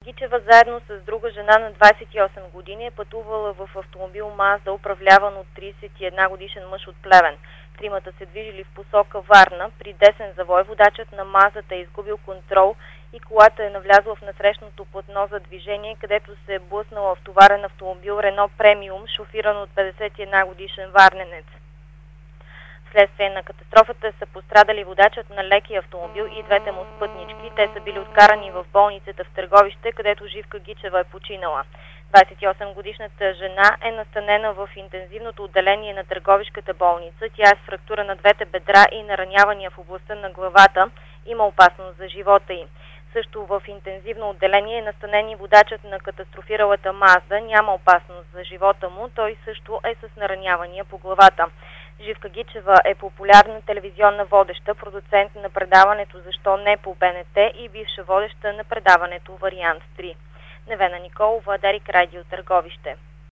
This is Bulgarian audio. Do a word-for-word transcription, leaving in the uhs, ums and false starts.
Гичева заедно с друга жена на двадесет и осем години е пътувала в автомобил Мазда, управляван от тридесет и една годишен мъж от Плевен. Тримата се движили в посока Варна. При десен завой водачът на Маздата е изгубил контрол и колата е навлязла в насрещното платно за движение, където се е блъснал автоварен автомобил Рено Премиум, шофиран от петдесет и една годишен варненец. Вследствие на катастрофата са пострадали водачът на лекия автомобил и двете му спътнички. Те са били откарани в болницата в Търговище, където Живка Гичева е починала. двадесет и осем годишната жена е настанена в интензивното отделение на Търговишката болница. Тя е с фрактура на двете бедра и наранявания в областта на главата. Има опасност за живота й. Също в интензивно отделение е настанен и водачът на катастрофиралата Мазда. Няма опасност за живота му. Той също е с наранявания по главата. Живка Гичева е популярна телевизионна водеща, продуцент на предаването "Защо не" по Б Н Т и бивша водеща на предаването "Вариант три". Невена Николова, Дарик Радио, Търговище.